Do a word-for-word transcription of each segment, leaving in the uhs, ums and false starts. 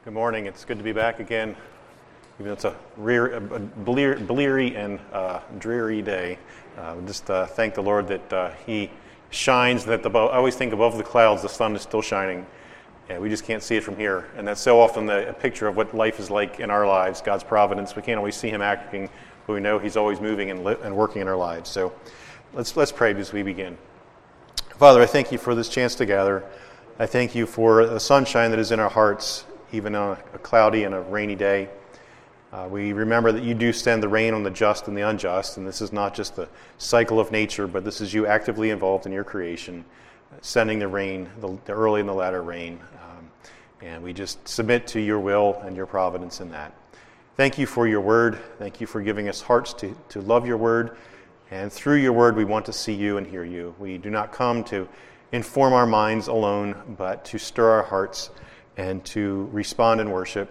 Good morning. It's good to be back again. Even though it's a, rear, a blear, bleary and uh, dreary day, uh, just uh, thank the Lord that uh, He shines. That the I always think above the clouds, the sun is still shining, and we just can't see it from here. And that's so often the, a picture of what life is like in our lives. God's providence. We can't always see Him acting, but we know He's always moving and, li- and working in our lives. So let's let's pray as we begin. Father, I thank You for this chance to gather. I thank You for the sunshine that is in our hearts, even on a cloudy and a rainy day. Uh, we remember that You do send the rain on the just and the unjust, and this is not just the cycle of nature, but this is You actively involved in Your creation, sending the rain, the, the early and the latter rain. Um, and we just submit to Your will and Your providence in that. Thank You for Your word. Thank You for giving us hearts to, to love Your word. And through Your word, we want to see You and hear You. We do not come to inform our minds alone, but to stir our hearts and to respond in worship.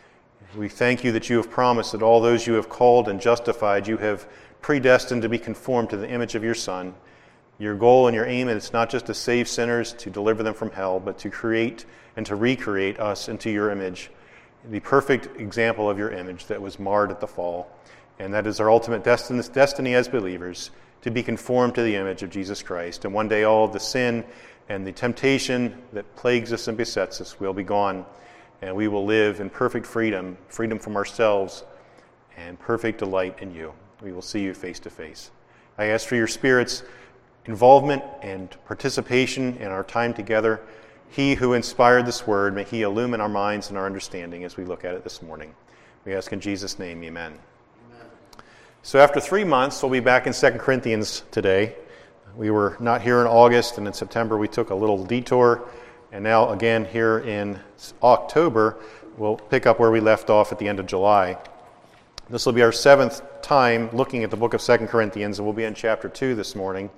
We thank You that You have promised that all those You have called and justified, You have predestined to be conformed to the image of Your Son. Your goal and Your aim is not just to save sinners, to deliver them from hell, but to create and to recreate us into Your image, the perfect example of Your image that was marred at the fall. And that is our ultimate destiny as believers, to be conformed to the image of Jesus Christ. And one day all of the sin and the temptation that plagues us and besets us will be gone, and we will live in perfect freedom, freedom from ourselves, and perfect delight in You. We will see You face to face. I ask for Your Spirit's involvement and participation in our time together. He who inspired this word, may He illumine our minds and our understanding as we look at it this morning. We ask in Jesus' name, amen. Amen. So after three months, we'll be back in Second Corinthians today. We were not here in August, and in September we took a little detour. And now again here in October, we'll pick up where we left off at the end of July. This will be our seventh time looking at the book of Second Corinthians, and we'll be in chapter two this morning.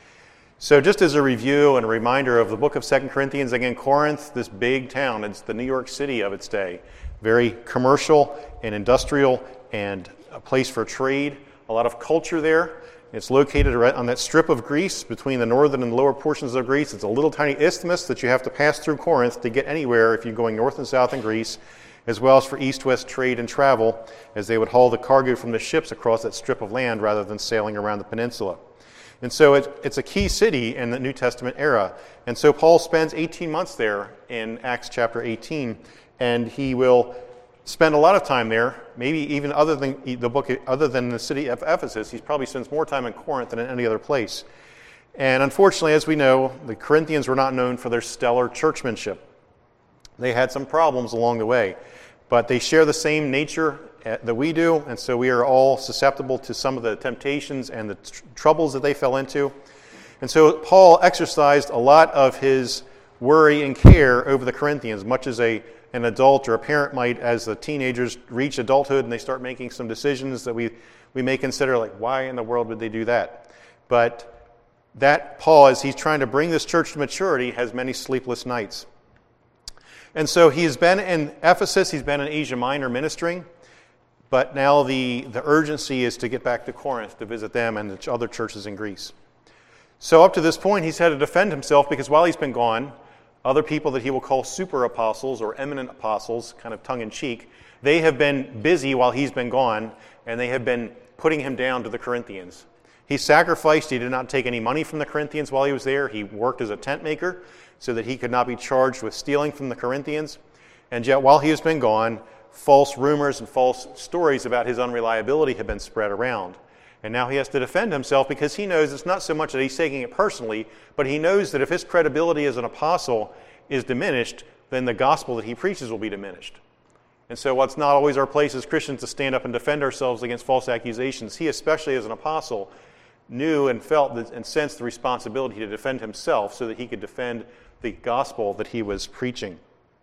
So just as a review and a reminder of the book of Second Corinthians, again, Corinth, this big town, it's the New York City of its day. Very commercial and industrial and a place for trade, a lot of culture there. It's located right on that strip of Greece between the northern and lower portions of Greece. It's a little tiny isthmus that you have to pass through Corinth to get anywhere if you're going north and south in Greece, as well as for east-west trade and travel, as they would haul the cargo from the ships across that strip of land rather than sailing around the peninsula. And so it, it's a key city in the New Testament era. And so Paul spends eighteen months there in Acts chapter eighteen, and he will spend a lot of time there, maybe even other than the book, other than the city of Ephesus. He probably spends more time in Corinth than in any other place. And unfortunately, as we know, the Corinthians were not known for their stellar churchmanship. They had some problems along the way, but they share the same nature that we do, and so we are all susceptible to some of the temptations and the tr- troubles that they fell into. And so Paul exercised a lot of his worry and care over the Corinthians, much as a an adult or a parent might, as the teenagers reach adulthood and they start making some decisions that we, we may consider like, why in the world would they do that? But that Paul, as he's trying to bring this church to maturity, has many sleepless nights. And so he's been in Ephesus, he's been in Asia Minor ministering, but now the, the urgency is to get back to Corinth to visit them and the other churches in Greece. So up to this point, he's had to defend himself because while he's been gone, other people that he will call super apostles or eminent apostles, kind of tongue-in-cheek, they have been busy while he's been gone, and they have been putting him down to the Corinthians. He sacrificed. He did not take any money from the Corinthians while he was there. He worked as a tent maker so that he could not be charged with stealing from the Corinthians. And yet while he has been gone, false rumors and false stories about his unreliability have been spread around. And now he has to defend himself because he knows it's not so much that he's taking it personally, but he knows that if his credibility as an apostle is diminished, then the gospel that he preaches will be diminished. And so while it's not always our place as Christians to stand up and defend ourselves against false accusations, he, especially as an apostle, knew and felt and sensed the responsibility to defend himself so that he could defend the gospel that he was preaching.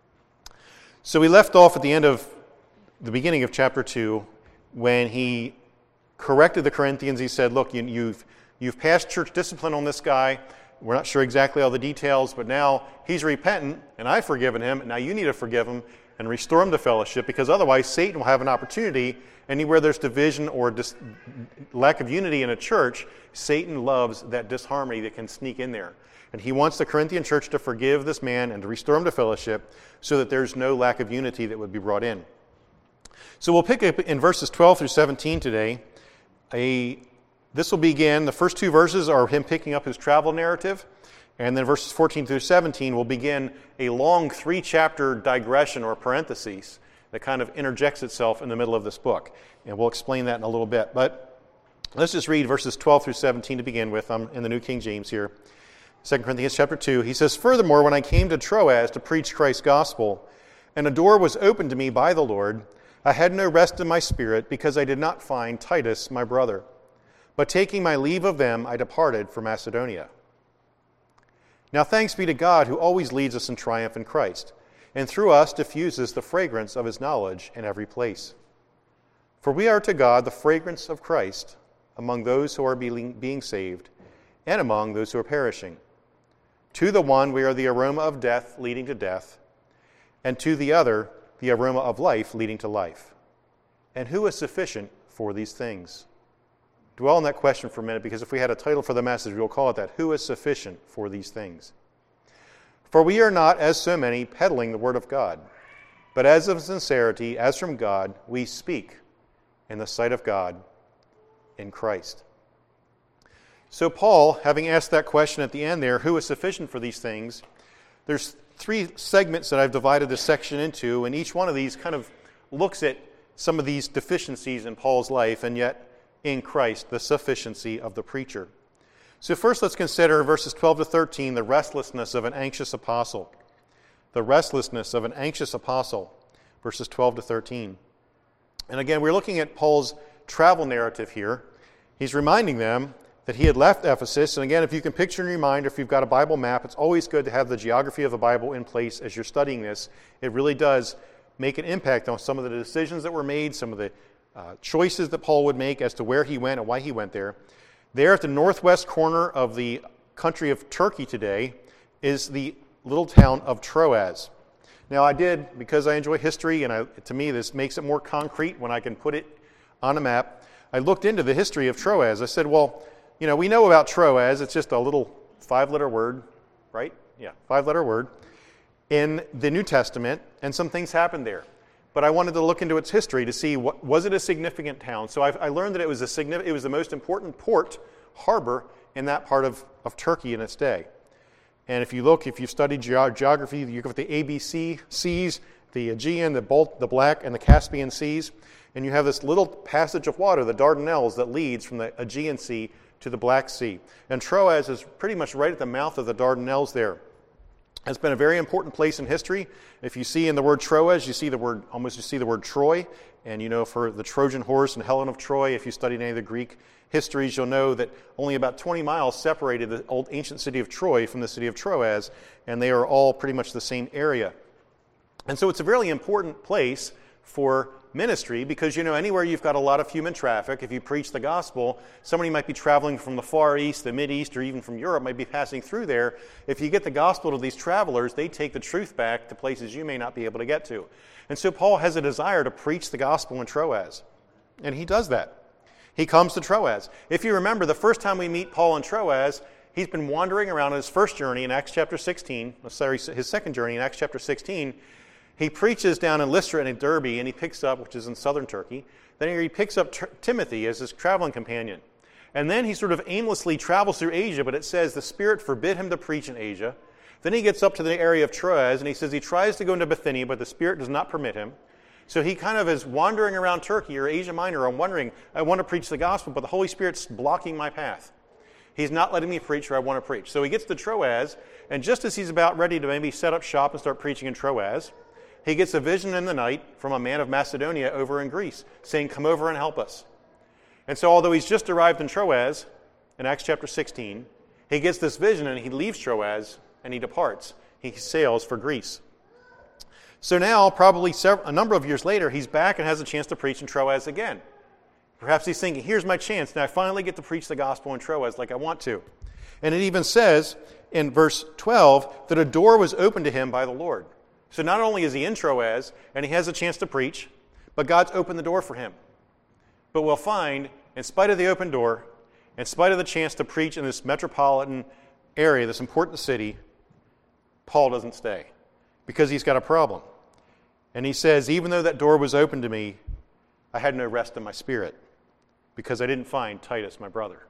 So we left off at the end of the beginning of chapter two when he corrected the Corinthians. He said, look, you, you've, you've passed church discipline on this guy. We're not sure exactly all the details, but now he's repentant, and I've forgiven him, and now you need to forgive him. and restore them to fellowship, because otherwise Satan will have an opportunity. Anywhere there's division or dis- lack of unity in a church, Satan loves that disharmony that can sneak in there. And he wants the Corinthian church to forgive this man and to restore him to fellowship so that there's no lack of unity that would be brought in. So we'll pick up in verses twelve through seventeen today. A, this will begin, the first two verses are him picking up his travel narrative. And then verses fourteen through seventeen will begin a long three-chapter digression or parenthesis that kind of interjects itself in the middle of this book. And we'll explain that in a little bit. But let's just read verses twelve through seventeen to begin with. I'm in the New King James here. Second Corinthians chapter two. He says, "Furthermore, when I came to Troas to preach Christ's gospel, and a door was opened to me by the Lord, I had no rest in my spirit, because I did not find Titus my brother. But taking my leave of them, I departed for Macedonia. Now thanks be to God, who always leads us in triumph in Christ, and through us diffuses the fragrance of his knowledge in every place. For we are to God the fragrance of Christ among those who are being, being saved, and among those who are perishing. To the one we are the aroma of death leading to death, and to the other the aroma of life leading to life. And who is sufficient for these things?" Dwell on that question for a minute, because if we had a title for the message, we'll call it that. Who is sufficient for these things? "For we are not, as so many, peddling the word of God, but as of sincerity, as from God, we speak in the sight of God in Christ." So Paul, having asked that question at the end there, who is sufficient for these things, there's three segments that I've divided this section into, and each one of these kind of looks at some of these deficiencies in Paul's life, and yet in Christ, the sufficiency of the preacher. So first let's consider verses twelve to thirteen, the restlessness of an anxious apostle. The restlessness of an anxious apostle, verses twelve to thirteen. And again, we're looking at Paul's travel narrative here. He's reminding them that he had left Ephesus. And again, if you can picture in your mind, if you've got a Bible map, it's always good to have the geography of the Bible in place as you're studying this. It really does make an impact on some of the decisions that were made, some of the uh, choices that Paul would make as to where he went and why he went there. There at the northwest corner of the country of Turkey today is the little town of Troas. Now I did, because I enjoy history, and I, to me this makes it more concrete when I can put it on a map, I looked into the history of Troas. I said, well, you know, we know about Troas. It's just a little five-letter word, right? Yeah, five-letter word in the New Testament, and some things happened there. But I wanted to look into its history to see, what, was it a significant town? So I, I learned that it was, a significant, it was the most important port, harbor, in that part of, of Turkey in its day. And if you look, if you've studied ge- geography, you go with the A B C seas, the Aegean, the, Balt, the Black, and the Caspian seas, and you have this little passage of water, the Dardanelles, that leads from the Aegean Sea to the Black Sea. And Troas is pretty much right at the mouth of the Dardanelles there. It's been a very important place in history. If you see in the word Troas, you see the word, almost you see the word Troy. And you know, for the Trojan horse and Helen of Troy, if you studied any of the Greek histories, you'll know that only about twenty miles separated the old ancient city of Troy from the city of Troas, and they are all pretty much the same area. And so it's a really important place for ministry, because, you know, anywhere you've got a lot of human traffic, if you preach the gospel, somebody might be traveling from the Far East, the Mideast, or even from Europe might be passing through there. If you get the gospel to these travelers, they take the truth back to places you may not be able to get to. And so Paul has a desire to preach the gospel in Troas, and he does that. He comes to Troas. If you remember, the first time we meet Paul in Troas, he's been wandering around on his first journey in Acts chapter sixteen, sorry, his second journey in Acts chapter sixteen. He preaches down in Lystra and in Derbe, and he picks up, which is in southern Turkey, then he picks up T- Timothy as his traveling companion. And then he sort of aimlessly travels through Asia, but it says the Spirit forbid him to preach in Asia. Then he gets up to the area of Troas, and he says he tries to go into Bithynia, but the Spirit does not permit him. So he kind of is wandering around Turkey or Asia Minor. I'm wondering, I want to preach the gospel, but the Holy Spirit's blocking my path. He's not letting me preach where I want to preach. So he gets to Troas, and just as he's about ready to maybe set up shop and start preaching in Troas, he gets a vision in the night from a man of Macedonia over in Greece, saying, come over and help us. And so although he's just arrived in Troas, in Acts chapter sixteen, he gets this vision and he leaves Troas and he departs. He sails for Greece. So now, probably several, a number of years later, he's back and has a chance to preach in Troas again. Perhaps he's thinking, here's my chance. Now I finally get to preach the gospel in Troas like I want to. And it even says in verse twelve that a door was opened to him by the Lord. So not only is he in Troas, and he has a chance to preach, but God's opened the door for him. But we'll find, in spite of the open door, in spite of the chance to preach in this metropolitan area, this important city, Paul doesn't stay because he's got a problem. And he says, even though that door was open to me, I had no rest in my spirit because I didn't find Titus, my brother.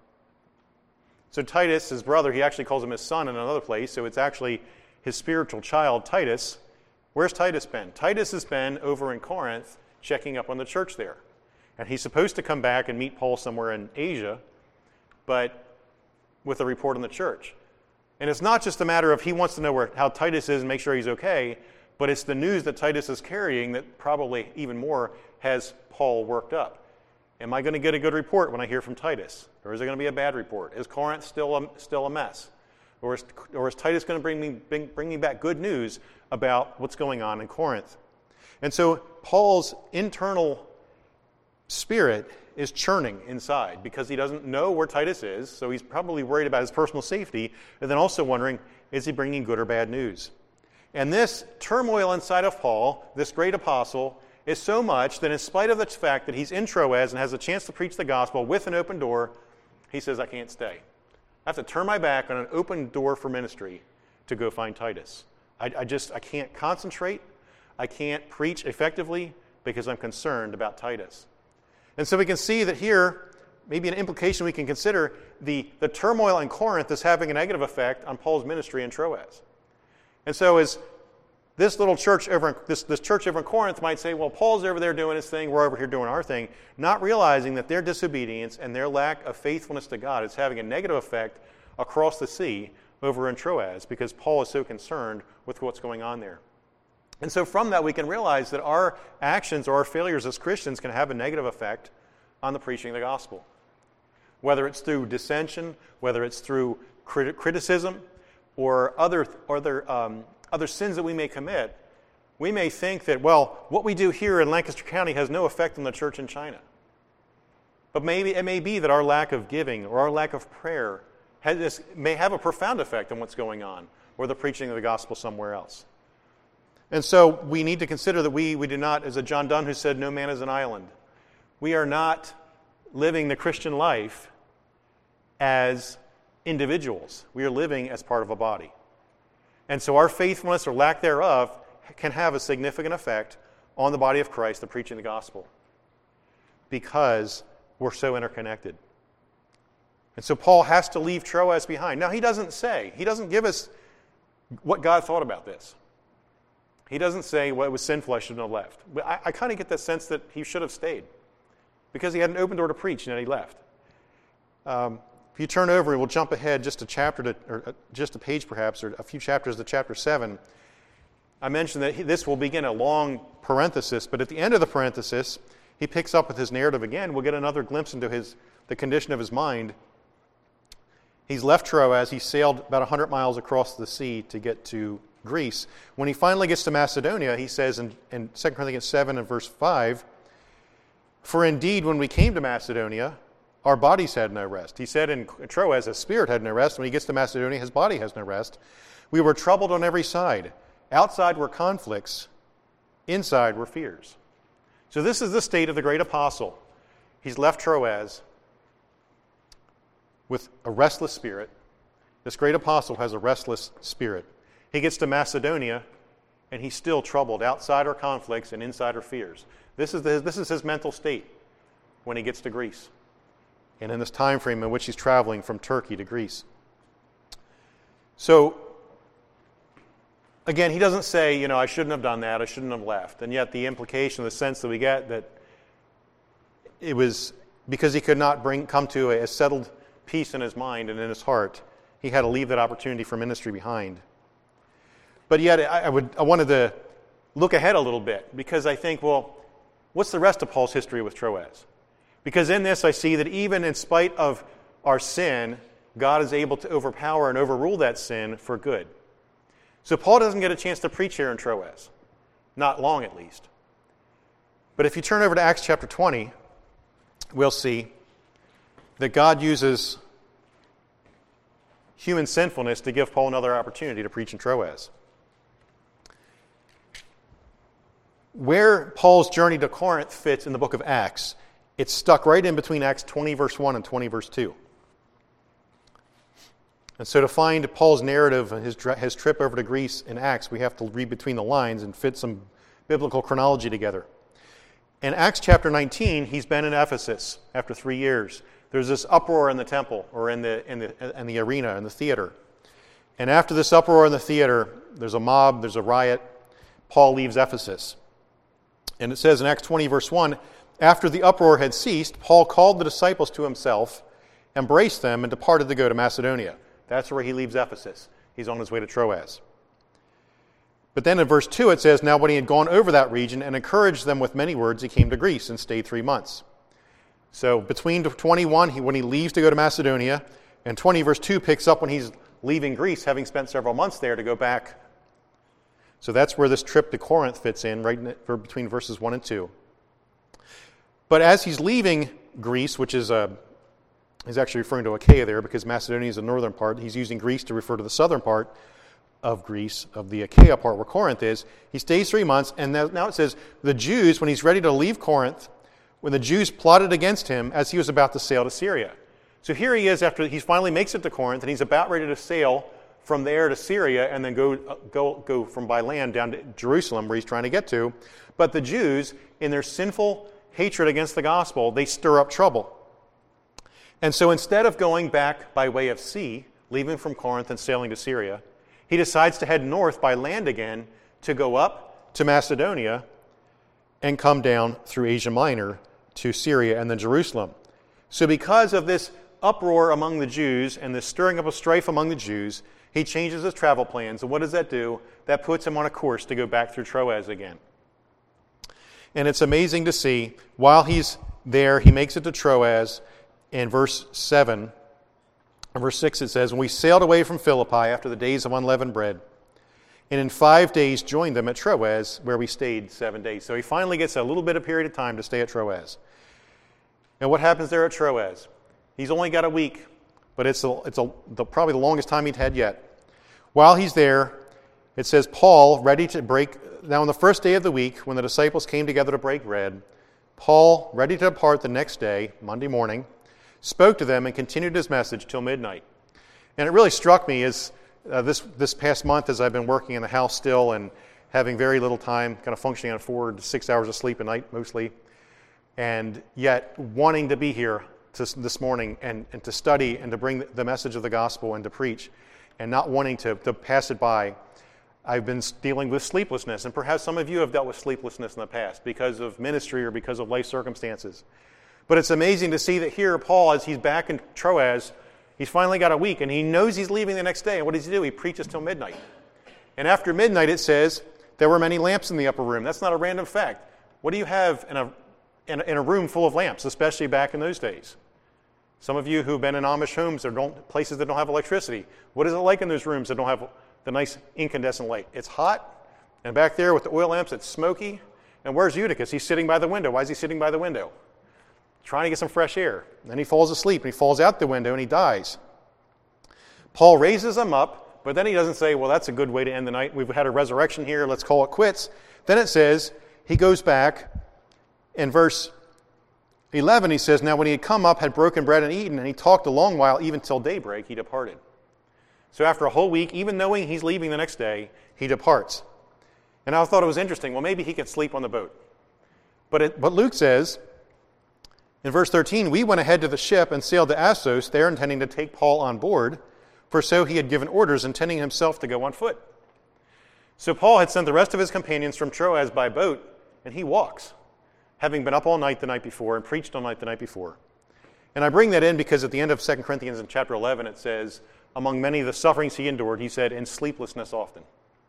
So Titus, his brother, he actually calls him his son in another place, so it's actually his spiritual child, Titus. Where's Titus been? Titus has been over in Corinth checking up on the church there. And he's supposed to come back and meet Paul somewhere in Asia, but with a report on the church. And it's not just a matter of he wants to know where, how Titus is and make sure he's okay, but it's the news that Titus is carrying that probably even more has Paul worked up. Am I going to get a good report when I hear from Titus? Or is it going to be a bad report? Is Corinth still a, still a mess? Or is, or is Titus going to bring me, bring, bring me back good news about what's going on in Corinth? And so Paul's internal spirit is churning inside because he doesn't know where Titus is, so he's probably worried about his personal safety, and then also wondering, is he bringing good or bad news? And this turmoil inside of Paul, this great apostle, is so much that in spite of the fact that he's in Troas and has a chance to preach the gospel with an open door, he says, I can't stay. I have to turn my back on an open door for ministry to go find Titus. I, I just, I can't concentrate. I can't preach effectively because I'm concerned about Titus. And so we can see that here, maybe an implication we can consider, the, the turmoil in Corinth is having a negative effect on Paul's ministry in Troas. And so as this little church over in, this, this church over in Corinth might say, well, Paul's over there doing his thing, we're over here doing our thing, not realizing that their disobedience and their lack of faithfulness to God is having a negative effect across the sea over in Troas because Paul is so concerned with what's going on there. And so from that we can realize that our actions or our failures as Christians can have a negative effect on the preaching of the gospel. Whether it's through dissension, whether it's through crit- criticism, or other, other, um, other sins that we may commit, we may think that, well, what we do here in Lancaster County has no effect on the church in China. But maybe it may be that our lack of giving or our lack of prayer has this, may have a profound effect on what's going on or the preaching of the gospel somewhere else. And so we need to consider that we, we do not, as a John Donne who said, no man is an island. We are not living the Christian life as individuals. We are living as part of a body. And so our faithfulness or lack thereof can have a significant effect on the body of Christ, the preaching of the gospel, because we're so interconnected. And so Paul has to leave Troas behind. Now, he doesn't say, he doesn't give us what God thought about this. He doesn't say, well, it was sinful, I shouldn't have left. But I, I kind of get the sense that he should have stayed because he had an open door to preach and then he left. Um, if you turn over, we'll jump ahead just a chapter, to, or just a page perhaps, or a few chapters to chapter seven. I mentioned that he, this will begin a long parenthesis, but at the end of the parenthesis, he picks up with his narrative again. We'll get another glimpse into his the condition of his mind. He's left Troas. He sailed about one hundred miles across the sea to get to Greece. When he finally gets to Macedonia, he says in, in Second Corinthians seven and verse five, for indeed when we came to Macedonia, our bodies had no rest. He said in Troas, his spirit had no rest. When he gets to Macedonia, his body has no rest. We were troubled on every side. Outside were conflicts. Inside were fears. So this is the state of the great apostle. He's left Troas with a restless spirit. This great apostle has a restless spirit. He gets to Macedonia, and he's still troubled. Outside are conflicts, and inside are fears. This is, the, this is his mental state when he gets to Greece, and in this time frame in which he's traveling from Turkey to Greece. So, again, he doesn't say, you know, I shouldn't have done that, I shouldn't have left. And yet the implication, the sense that we get that it was because he could not bring come to a, a settled peace in his mind and in his heart, he had to leave that opportunity for ministry behind. But yet, I, I would I wanted to look ahead a little bit because I think, well, what's the rest of Paul's history with Troas? Because in this, I see that even in spite of our sin, God is able to overpower and overrule that sin for good. So Paul doesn't get a chance to preach here in Troas, not long at least. But if you turn over to Acts chapter twenty, we'll see that God uses human sinfulness to give Paul another opportunity to preach in Troas. where Paul's journey to Corinth fits in the book of Acts, it's stuck right in between Acts twenty, verse one and twenty, verse two. And so to find Paul's narrative, his, his trip over to Greece in Acts, we have to read between the lines and fit some biblical chronology together. In Acts chapter nineteen, he's been in Ephesus after three years. There's this uproar in the temple, or in the, in the, in the arena, in the theater. And after this uproar in the theater, there's a mob, there's a riot. Paul leaves Ephesus. And it says in Acts twenty, verse one, after the uproar had ceased, Paul called the disciples to himself, embraced them, and departed to go to Macedonia. That's where he leaves Ephesus. He's on his way to Troas. But then in verse two it says, now when he had gone over that region and encouraged them with many words, he came to Greece and stayed three months. So between twenty-one, he, when he leaves to go to Macedonia, and twenty verse two picks up when he's leaving Greece, having spent several months there, to go back. So that's where this trip to Corinth fits in, right in the, between verses one and two. But as he's leaving Greece, which is a, he's actually referring to Achaia there, because Macedonia is the northern part. He's using Greece to refer to the southern part of Greece, of the Achaia part where Corinth is. He stays three months, and now it says, the Jews, when he's ready to leave Corinth, when the Jews plotted against him as he was about to sail to Syria. So here he is after he finally makes it to Corinth, and he's about ready to sail from there to Syria and then go, uh, go, go from by land down to Jerusalem, where he's trying to get to. But the Jews, in their sinful hatred against the gospel, they stir up trouble. And so instead of going back by way of sea, leaving from Corinth and sailing to Syria, he decides to head north by land again to go up to Macedonia and come down through Asia Minor to Syria and then Jerusalem. So because of this uproar among the Jews and this stirring up of strife among the Jews, he changes his travel plans. And what does that do? That puts him on a course to go back through Troas again. And it's amazing to see, while he's there, he makes it to Troas. In verse seven, in verse six it says, and we sailed away from Philippi after the days of unleavened bread, and in five days joined them at Troas, where we stayed seven days. So he finally gets a little bit of period of time to stay at Troas. And what happens there at Troas? He's only got a week, but it's, a, it's a, the, probably the longest time he'd had yet. While he's there, it says, Paul, ready to break, now on the first day of the week, when the disciples came together to break bread, Paul, ready to depart the next day, Monday morning, spoke to them and continued his message till midnight. And it really struck me as uh, this, this past month, as I've been working in the house still and having very little time, kind of functioning on four to six hours of sleep a night mostly, and yet wanting to be here to, this morning and, and to study and to bring the message of the gospel and to preach, and not wanting to, to pass it by. I've been dealing with sleeplessness, and perhaps some of you have dealt with sleeplessness in the past because of ministry or because of life circumstances. But it's amazing to see that here Paul, as he's back in Troas, he's finally got a week, and he knows he's leaving the next day. And what does he do? He preaches till midnight. And after midnight, it says, there were many lamps in the upper room. That's not a random fact. What do you have in a, in a, in a room full of lamps, especially back in those days? Some of you who've been in Amish homes or don't, places that don't have electricity, what is it like in those rooms that don't have the nice incandescent light? It's hot, and back there with the oil lamps, it's smoky. And where's Eutychus? He's sitting by the window. Why is he sitting by the window? Trying to get some fresh air. Then he falls asleep, and he falls out the window, and he dies. Paul raises him up, but then he doesn't say, well, that's a good way to end the night. We've had a resurrection here. Let's call it quits. Then it says, he goes back. In verse eleven, he says, now when he had come up, had broken bread and eaten, and he talked a long while, even till daybreak, he departed. So after a whole week, even knowing he's leaving the next day, he departs. And I thought it was interesting. Well, maybe he could sleep on the boat. But, it, but Luke says, in verse thirteen, we went ahead to the ship and sailed to Assos, there intending to take Paul on board, for so he had given orders, intending himself to go on foot. So Paul had sent the rest of his companions from Troas by boat, and he walks, having been up all night the night before and preached all night the night before. And I bring that in because at the end of Second Corinthians in chapter eleven, it says, among many of the sufferings he endured, he said, in sleeplessness often.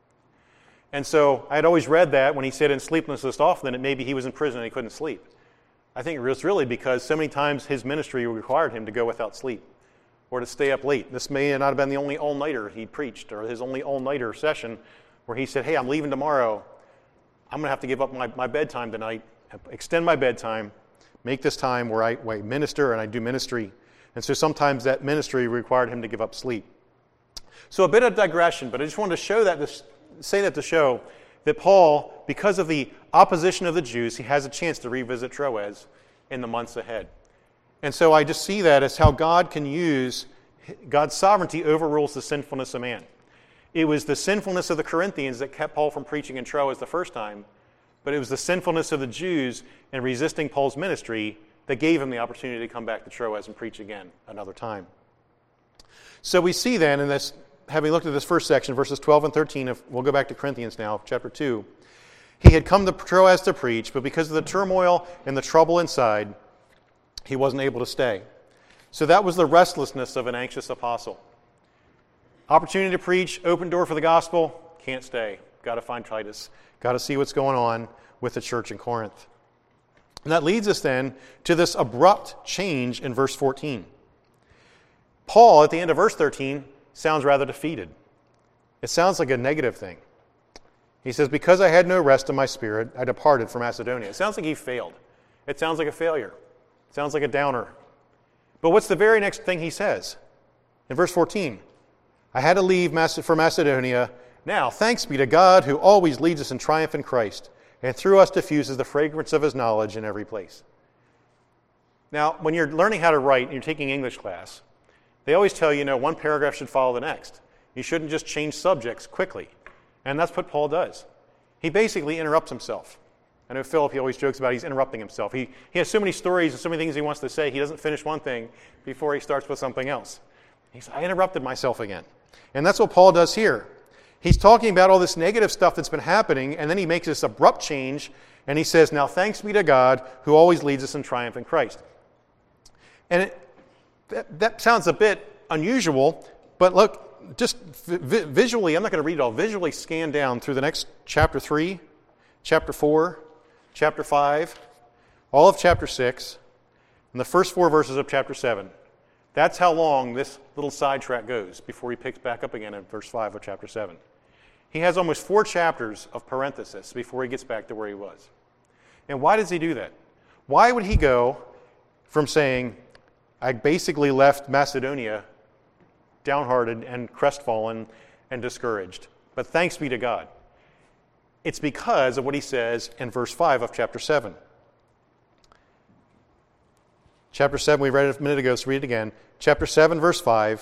And so I had always read that when he said in sleeplessness often, that maybe he was in prison and he couldn't sleep. I think it was really because so many times his ministry required him to go without sleep or to stay up late. This may not have been the only all-nighter he preached or his only all-nighter session where he said, hey, I'm leaving tomorrow. I'm going to have to give up my, my bedtime tonight, extend my bedtime, make this time where I, where I minister and I do ministry. And so sometimes that ministry required him to give up sleep. So a bit of digression, but I just wanted to show that, to say that to show that Paul, because of the opposition of the Jews, he has a chance to revisit Troas in the months ahead. And so I just see that as how God can use, God's sovereignty overrules the sinfulness of man. It was the sinfulness of the Corinthians that kept Paul from preaching in Troas the first time, but it was the sinfulness of the Jews in resisting Paul's ministry that gave him the opportunity to come back to Troas and preach again another time. So we see then in this, having looked at this first section, verses twelve and thirteen, if we'll go back to Corinthians now, chapter two. He had come to Troas to preach, but because of the turmoil and the trouble inside, he wasn't able to stay. So that was the restlessness of an anxious apostle. Opportunity to preach, open door for the gospel, can't stay. Got to find Titus. Got to see what's going on with the church in Corinth. And that leads us then to this abrupt change in verse fourteen. Paul, at the end of verse thirteen, sounds rather defeated. It sounds like a negative thing. He says, because I had no rest in my spirit, I departed from Macedonia. It sounds like he failed. It sounds like a failure. It sounds like a downer. But what's the very next thing he says? In verse fourteen, I had to leave for Macedonia. Now, thanks be to God who always leads us in triumph in Christ, and through us diffuses the fragrance of his knowledge in every place. Now, when you're learning how to write and you're taking English class, they always tell you, you know, one paragraph should follow the next. You shouldn't just change subjects quickly. And that's what Paul does. He basically interrupts himself. I know Philip, he always jokes about he's interrupting himself. He, he has so many stories and so many things he wants to say, he doesn't finish one thing before he starts with something else. He says, I interrupted myself again. And that's what Paul does here. He's talking about all this negative stuff that's been happening, and then he makes this abrupt change, and he says, now thanks be to God who always leads us in triumph in Christ. And it, that, that sounds a bit unusual, but look, just vi- visually, I'm not going to read it all, visually scan down through the next chapter three, chapter four, chapter five, all of chapter six, and the first four verses of chapter seven. That's how long this little sidetrack goes before he picks back up again in verse five of chapter seven. He has almost four chapters of parenthesis before he gets back to where he was. And why does he do that? Why would he go from saying, I basically left Macedonia downhearted and crestfallen and discouraged, but thanks be to God? It's because of what he says in verse five of chapter seven. Chapter seven, we read it a minute ago, so read it again. Chapter seven, verse five.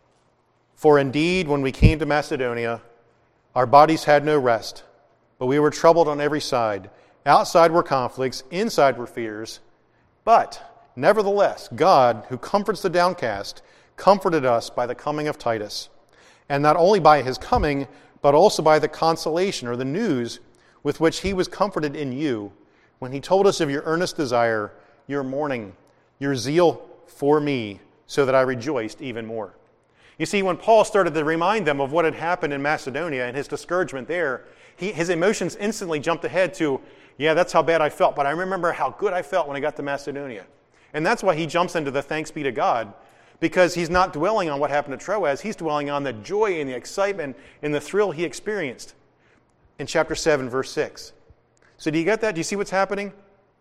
For indeed, when we came to Macedonia, our bodies had no rest, but we were troubled on every side. Outside were conflicts, inside were fears. But, nevertheless, God, who comforts the downcast, comforted us by the coming of Titus. And not only by his coming, but also by the consolation or the news with which he was comforted in you, when he told us of your earnest desire, your mourning, your zeal for me, so that I rejoiced even more. You see, when Paul started to remind them of what had happened in Macedonia and his discouragement there, he, his emotions instantly jumped ahead to, yeah, that's how bad I felt, but I remember how good I felt when I got to Macedonia. And that's why he jumps into the thanks be to God, because he's not dwelling on what happened at Troas, he's dwelling on the joy and the excitement and the thrill he experienced in chapter seven, verse six. So do you get that? Do you see what's happening?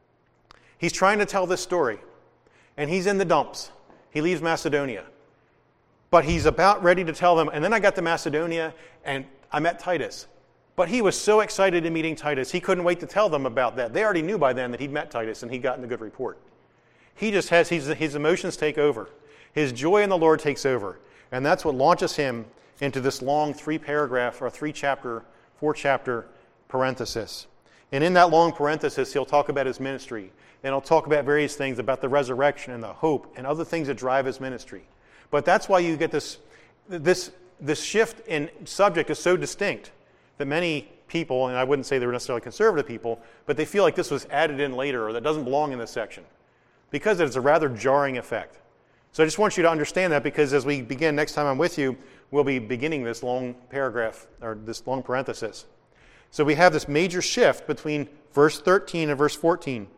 He's trying to tell this story, and he's in the dumps. He leaves Macedonia. But he's about ready to tell them, and then I got to Macedonia, and I met Titus. But he was so excited in meeting Titus, he couldn't wait to tell them about that. They already knew by then that he'd met Titus, and he'd gotten a good report. He just has, his, his emotions take over. His joy in the Lord takes over. And that's what launches him into this long three-paragraph, or three-chapter, four-chapter parenthesis. And in that long parenthesis, he'll talk about his ministry. And he'll talk about various things about the resurrection and the hope and other things that drive his ministry. But that's why you get this, this, this shift in subject is so distinct that many people, and I wouldn't say they were necessarily conservative people, but they feel like this was added in later or that doesn't belong in this section because it's a rather jarring effect. So I just want you to understand that, because as we begin next time I'm with you, we'll be beginning this long paragraph or this long parenthesis. So we have this major shift between verse thirteen and verse fourteen.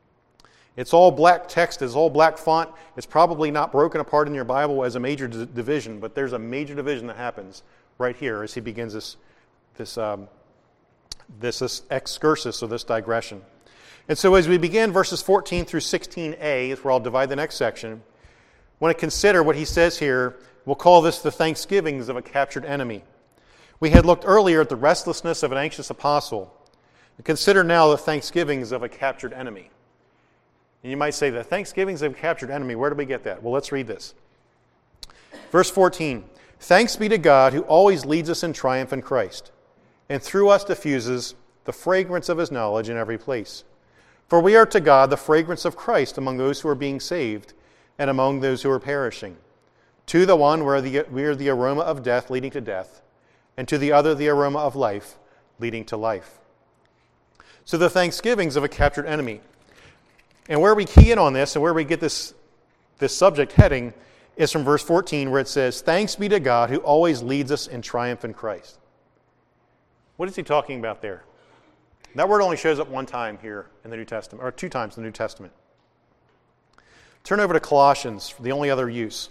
It's all black text, it's all black font. It's probably not broken apart in your Bible as a major d- division, but there's a major division that happens right here as he begins this this, um, this, this excursus, or this digression. And so as we begin verses fourteen through sixteen a, is where I'll divide the next section, I want to consider what he says here. We'll call this the thanksgivings of a captured enemy. We had looked earlier at the restlessness of an anxious apostle. Consider now the thanksgivings of a captured enemy. And you might say, the thanksgivings of a captured enemy, where do we get that? Well, let's read this. Verse fourteen, thanks be to God who always leads us in triumph in Christ, and through us diffuses the fragrance of his knowledge in every place. For we are to God the fragrance of Christ among those who are being saved and among those who are perishing. To the one we are the, we are the aroma of death leading to death, and to the other the aroma of life leading to life. So the thanksgivings of a captured enemy. And where we key in on this and where we get this, this subject heading is from verse fourteen, where it says, thanks be to God who always leads us in triumph in Christ. What is he talking about there? That word only shows up one time here in the New Testament, or two times in the New Testament. Turn over to Colossians for the only other use.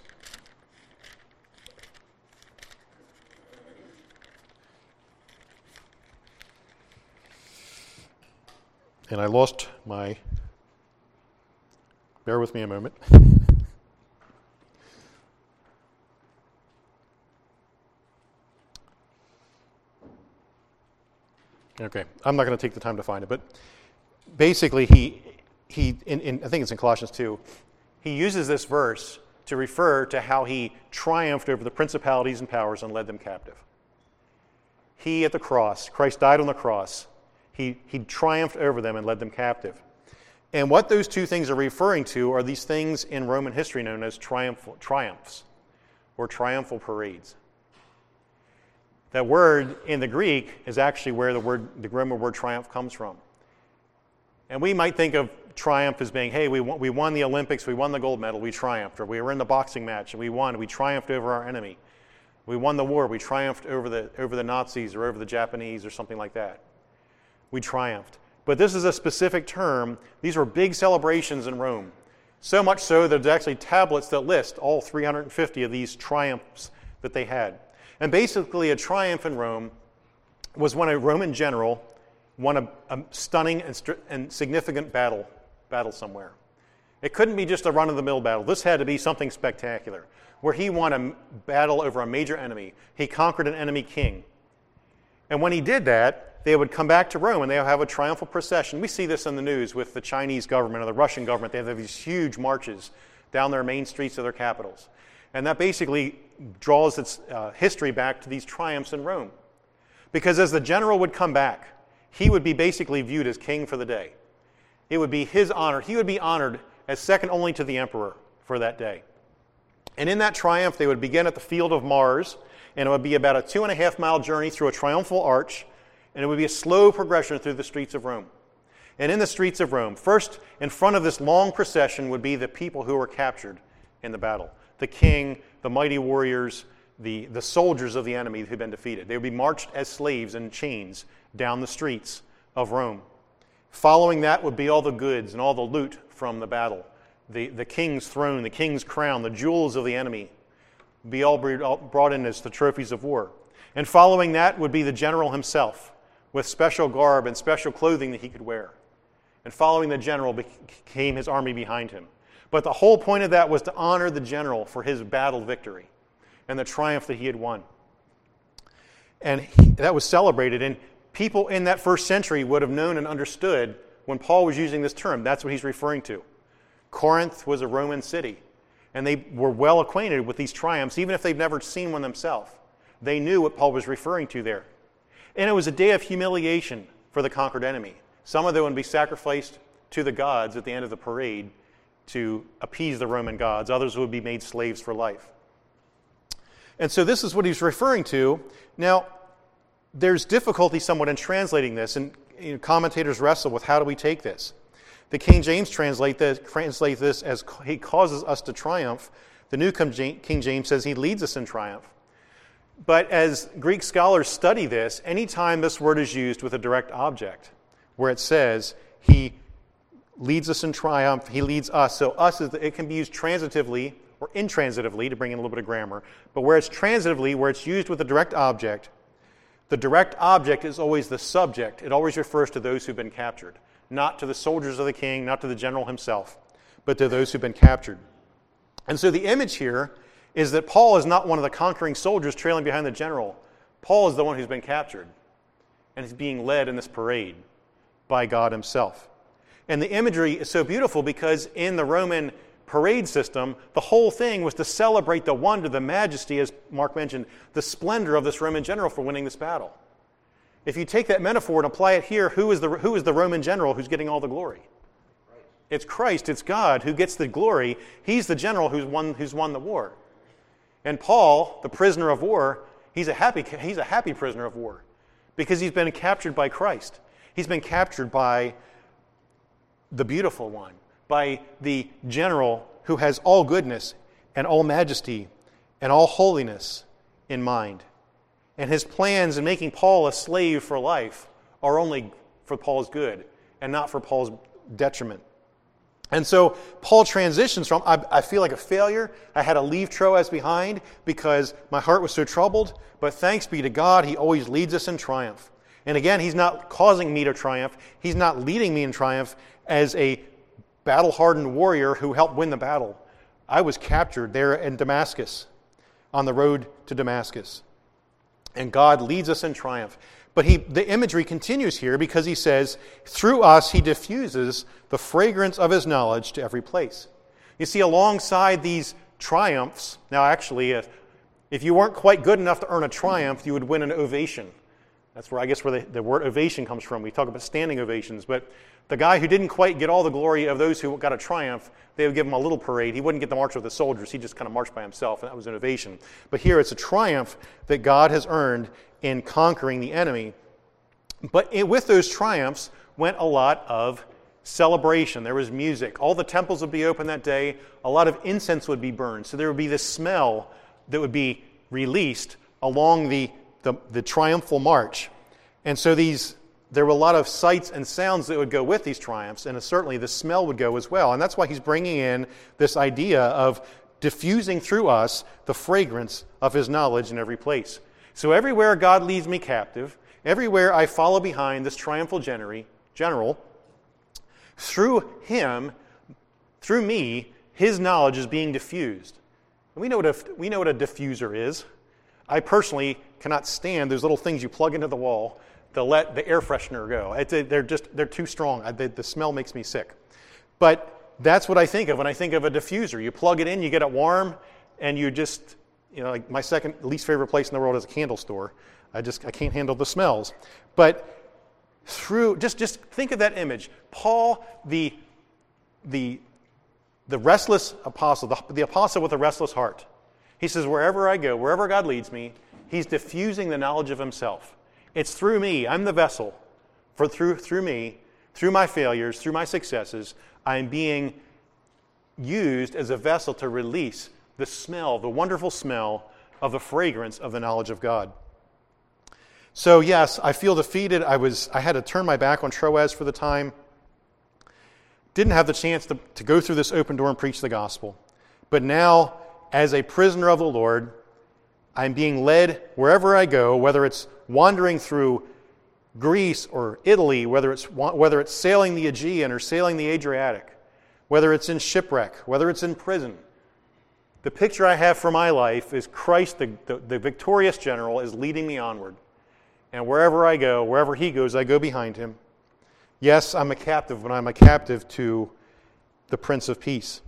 And I lost my, bear with me a moment. Okay, I'm not going to take the time to find it, but basically he, he in, in, I think it's in Colossians two, he uses this verse to refer to how he triumphed over the principalities and powers and led them captive. He at the cross, Christ died on the cross, he, he triumphed over them and led them captive. And what those two things are referring to are these things in Roman history known as triumph, triumphs or triumphal parades. That word in the Greek is actually where the word, the Roman word triumph comes from. And we might think of triumph as being, hey, we won, we won the Olympics, we won the gold medal, we triumphed. Or we were in the boxing match and we won, we triumphed over our enemy. We won the war, we triumphed over the, over the Nazis or over the Japanese or something like that. We triumphed. But this is a specific term. These were big celebrations in Rome. So much so that there's actually tablets that list all three hundred fifty of these triumphs that they had. And basically, a triumph in Rome was when a Roman general won a, a stunning and, st- and significant battle, battle somewhere. It couldn't be just a run-of-the-mill battle. This had to be something spectacular, where he won a battle over a major enemy. He conquered an enemy king. And when he did that, they would come back to Rome and they would have a triumphal procession. We see this in the news with the Chinese government or the Russian government. They have these huge marches down their main streets of their capitals. And that basically draws its uh, history back to these triumphs in Rome. Because as the general would come back, he would be basically viewed as king for the day. It would be his honor. He would be honored as second only to the emperor for that day. And in that triumph, they would begin at the Field of Mars, and it would be about a two and a half mile journey through a triumphal arch, and it would be a slow progression through the streets of Rome. And in the streets of Rome, first in front of this long procession would be the people who were captured in the battle. The king, the mighty warriors, the, the soldiers of the enemy who had been defeated. They would be marched as slaves in chains down the streets of Rome. Following that would be all the goods and all the loot from the battle. The, the king's throne, the king's crown, the jewels of the enemy be all brought in as the trophies of war. And following that would be the general himself with special garb and special clothing that he could wear. And following the general came his army behind him. But the whole point of that was to honor the general for his battle victory and the triumph that he had won. And he, that was celebrated. And people in that first century would have known and understood when Paul was using this term. That's what he's referring to. Corinth was a Roman city. And they were well acquainted with these triumphs, even if they've never seen one themselves. They knew what Paul was referring to there. And it was a day of humiliation for the conquered enemy. Some of them would be sacrificed to the gods at the end of the parade to appease the Roman gods. Others would be made slaves for life. And so this is what he's referring to. Now, there's difficulty somewhat in translating this, and you know, commentators wrestle with how do we take this. The King James translate this, translate this as he causes us to triumph. The New King James says he leads us in triumph. But as Greek scholars study this, anytime this word is used with a direct object, where it says he leads us in triumph, he leads us. So us, is the, it can be used transitively or intransitively, to bring in a little bit of grammar. But where it's transitively, where it's used with a direct object, the direct object is always the subject. It always refers to those who've been captured. Not to the soldiers of the king, not to the general himself, but to those who've been captured. And so the image here is that Paul is not one of the conquering soldiers trailing behind the general, Paul is the one who's been captured, and he's being led in this parade by God himself. And the imagery is so beautiful because in the Roman parade system, the whole thing was to celebrate the wonder, the majesty, as Mark mentioned, the splendor of this Roman general for winning this battle. If you take that metaphor and apply it here, who is the, who is the Roman general who's getting all the glory? It's Christ, it's God who gets the glory. He's the general who's won, who's won the war. And Paul, the prisoner of war, he's a happy, he's a happy prisoner of war because he's been captured by Christ. He's been captured by the beautiful one, by the general who has all goodness and all majesty and all holiness in mind. And his plans in making Paul a slave for life are only for Paul's good and not for Paul's detriment. And so Paul transitions from, I, I feel like a failure. I had to leave Troas behind because my heart was so troubled. But thanks be to God, he always leads us in triumph. And again, he's not causing me to triumph. He's not leading me in triumph as a battle-hardened warrior who helped win the battle. I was captured there in Damascus, on the road to Damascus. And God leads us in triumph. But he, the imagery continues here because he says, through us he diffuses the fragrance of his knowledge to every place. You see, alongside these triumphs, now actually, if, if you weren't quite good enough to earn a triumph, you would win an ovation. That's where I guess where the, the word ovation comes from. We talk about standing ovations, but the guy who didn't quite get all the glory of those who got a triumph, they would give him a little parade. He wouldn't get the march with the soldiers. He just kind of marched by himself, and that was an ovation. But here it's a triumph that God has earned in conquering the enemy. But it, with those triumphs went a lot of celebration. There was music. All the temples would be open that day. A lot of incense would be burned. So there would be this smell that would be released along the, the, the triumphal march. And so these there were a lot of sights and sounds that would go with these triumphs, and certainly the smell would go as well. And that's why he's bringing in this idea of diffusing through us the fragrance of his knowledge in every place. So everywhere God leads me captive, everywhere I follow behind this triumphal general, through him, through me, his knowledge is being diffused. And we know what a, we know what a diffuser is. I personally cannot stand those little things you plug into the wall to let the air freshener go. It's a, they're just they're too strong. I, the, the smell makes me sick. But that's what I think of when I think of a diffuser. You plug it in, you get it warm, and you just, you know, like my second least favorite place in the world is a candle store. I just I can't handle the smells. But through just just think of that image. Paul, the the the restless apostle, the, the apostle with a restless heart. He says, wherever I go, wherever God leads me, he's diffusing the knowledge of himself. It's through me. I'm the vessel. For through through me, through my failures, through my successes, I'm being used as a vessel to release the smell, the wonderful smell of the fragrance of the knowledge of God. So yes, I feel defeated. I was I had to turn my back on Troas for the time. Didn't have the chance to, to go through this open door and preach the gospel. But now, as a prisoner of the Lord, I'm being led wherever I go, whether it's wandering through Greece or Italy, whether it's whether it's sailing the Aegean or sailing the Adriatic, whether it's in shipwreck, whether it's in prison. The picture I have for my life is Christ, the, the, the victorious general, is leading me onward. And wherever I go, wherever he goes, I go behind him. Yes, I'm a captive, but I'm a captive to the Prince of Peace.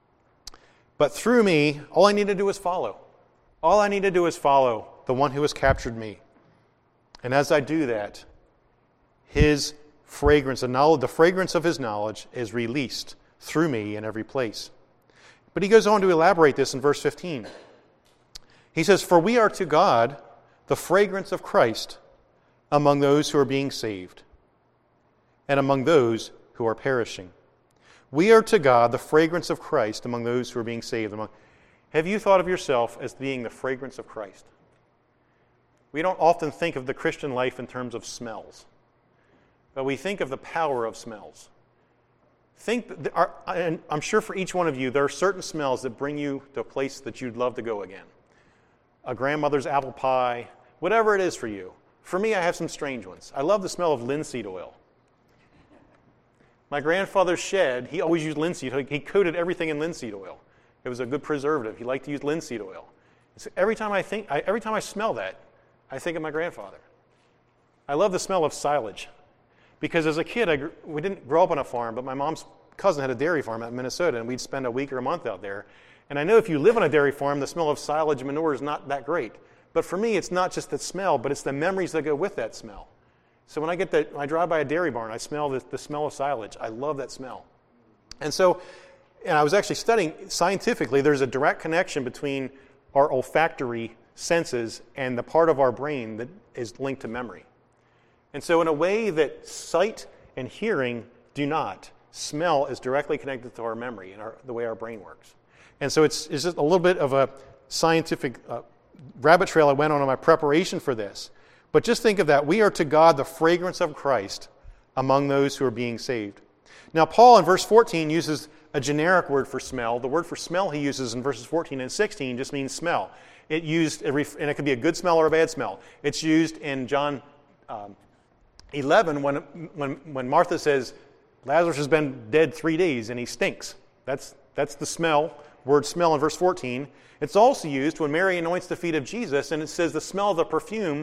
But through me, all I need to do is follow. All I need to do is follow the one who has captured me. And as I do that, his fragrance, the knowledge, the fragrance of his knowledge is released through me in every place. But he goes on to elaborate this in verse fifteen. He says, for we are to God the fragrance of Christ among those who are being saved and among those who are perishing. We are to God the fragrance of Christ among those who are being saved. Among... Have you thought of yourself as being the fragrance of Christ? We don't often think of the Christian life in terms of smells, but we think of the power of smells. Think, that our, and I'm sure for each one of you, there are certain smells that bring you to a place that you'd love to go again. A grandmother's apple pie, whatever it is for you. For me, I have some strange ones. I love the smell of linseed oil. My grandfather's shed, he always used linseed oil. He coated everything in linseed oil. It was a good preservative. He liked to use linseed oil. So every time I think, I, every time I smell that, I think of my grandfather. I love the smell of silage because as a kid, I gr- we didn't grow up on a farm, but my mom's cousin had a dairy farm out in Minnesota, and we'd spend a week or a month out there. And I know if you live on a dairy farm, the smell of silage and manure is not that great. But for me, it's not just the smell, but it's the memories that go with that smell. So when I get that, when I drive by a dairy barn, I smell the, the smell of silage. I love that smell. And so, and I was actually studying scientifically, there's a direct connection between our olfactory senses and the part of our brain that is linked to memory. And so in a way that sight and hearing do not, smell is directly connected to our memory and our, the way our brain works. And so it's, it's just a little bit of a scientific uh, rabbit trail I went on in my preparation for this. But just think of that. We are to God the fragrance of Christ among those who are being saved. Now, Paul in verse fourteen uses a generic word for smell. The word for smell he uses in verses fourteen and sixteen just means smell. It used, and it could be a good smell or a bad smell. It's used in John um, eleven when, when, when Martha says, Lazarus has been dead three days and he stinks. That's, that's the smell, word smell in verse fourteen. It's also used when Mary anoints the feet of Jesus, and it says the smell of the perfume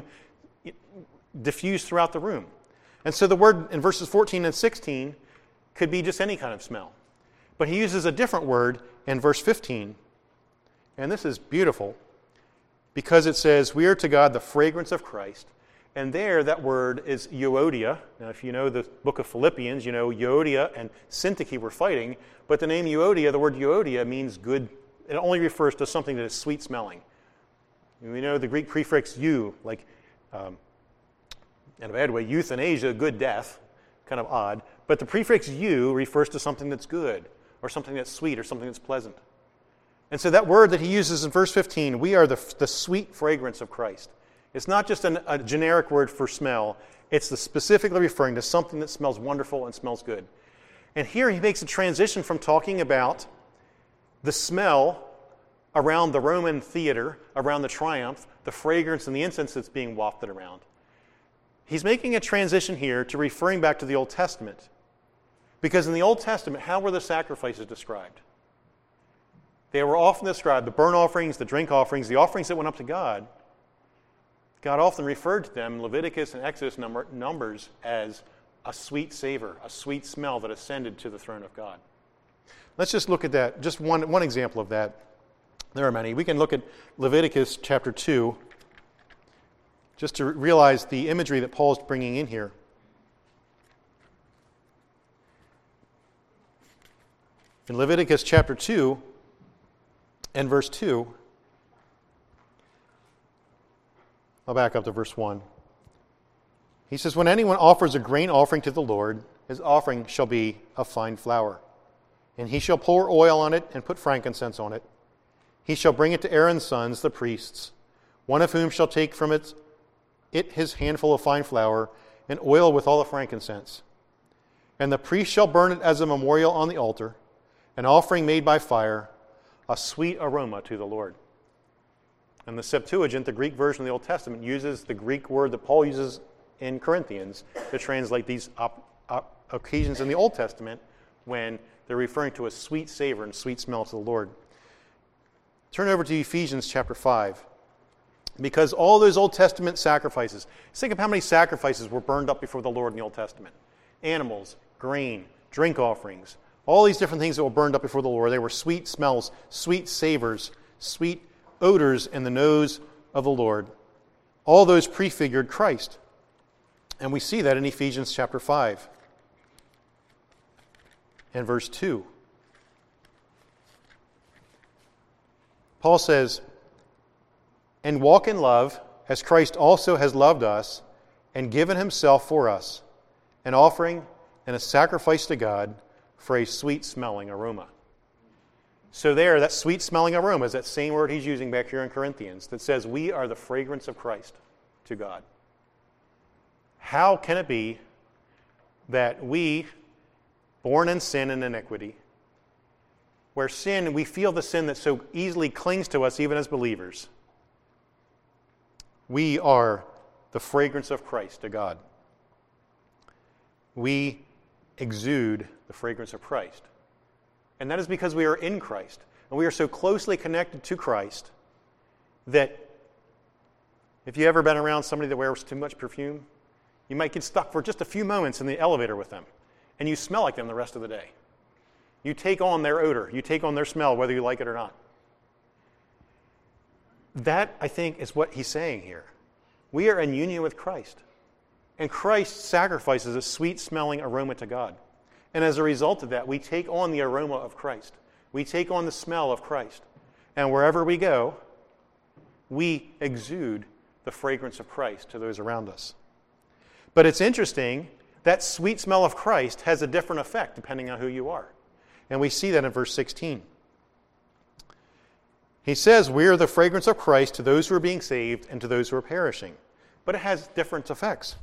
diffused throughout the room. And so the word in verses fourteen and sixteen could be just any kind of smell. But he uses a different word in verse fifteen. And this is beautiful because it says, we are to God the fragrance of Christ. And there, that word is Euodia. Now, if you know the book of Philippians, you know Euodia and Syntyche were fighting. But the name Euodia, the word Euodia, means good. It only refers to something that is sweet-smelling. We know the Greek prefix eu, like, um, in a bad way, euthanasia, good death, kind of odd. But the prefix eu refers to something that's good, or something that's sweet, or something that's pleasant. And so that word that he uses in verse fifteen, we are the, the sweet fragrance of Christ. It's not just an, a generic word for smell. It's the specifically referring to something that smells wonderful and smells good. And here he makes a transition from talking about the smell around the Roman theater, around the triumph, the fragrance and the incense that's being wafted around. He's making a transition here to referring back to the Old Testament. Because in the Old Testament, how were the sacrifices described? They were often described, the burnt offerings, the drink offerings, the offerings that went up to God. God often referred to them in Leviticus and Exodus number, Numbers as a sweet savor, a sweet smell that ascended to the throne of God. Let's just look at that, just one, one example of that. There are many. We can look at Leviticus chapter two, just to realize the imagery that Paul's bringing in here. In Leviticus chapter two and verse two, I'll back up to verse one. He says, when anyone offers a grain offering to the Lord, his offering shall be of fine flour. And he shall pour oil on it and put frankincense on it. He shall bring it to Aaron's sons, the priests, one of whom shall take from it, it his handful of fine flour and oil with all the frankincense. And the priest shall burn it as a memorial on the altar, an offering made by fire, a sweet aroma to the Lord. And the Septuagint, the Greek version of the Old Testament, uses the Greek word that Paul uses in Corinthians to translate these op- op- occasions in the Old Testament when they're referring to a sweet savor and sweet smell to the Lord. Turn over to Ephesians chapter five. Because all those Old Testament sacrifices, think of how many sacrifices were burned up before the Lord in the Old Testament. Animals, grain, drink offerings, all these different things that were burned up before the Lord. They were sweet smells, sweet savors, sweet odors in the nose of the Lord. All those prefigured Christ. And we see that in Ephesians chapter five and verse two. Paul says, and walk in love, as Christ also has loved us and given himself for us, an offering and a sacrifice to God for a sweet-smelling aroma. So there, that sweet-smelling aroma is that same word he's using back here in Corinthians that says we are the fragrance of Christ to God. How can it be that we, born in sin and iniquity, where sin, we feel the sin that so easily clings to us even as believers, we are the fragrance of Christ to God. We exude the fragrance of Christ. And that is because we are in Christ. And we are so closely connected to Christ that If you've ever been around somebody that wears too much perfume, you might get stuck for just a few moments in the elevator with them, and you smell like them the rest of the day. You take on their odor. You take on their smell, whether you like it or not. That, I think, is what he's saying here. We are in union with Christ, and Christ sacrifices a sweet-smelling aroma to God. And as a result of that, we take on the aroma of Christ. We take on the smell of Christ. And wherever we go, we exude the fragrance of Christ to those around us. But it's interesting, that sweet smell of Christ has a different effect depending on who you are. And we see that in verse sixteen. He says, we are the fragrance of Christ to those who are being saved and to those who are perishing. But it has different effects.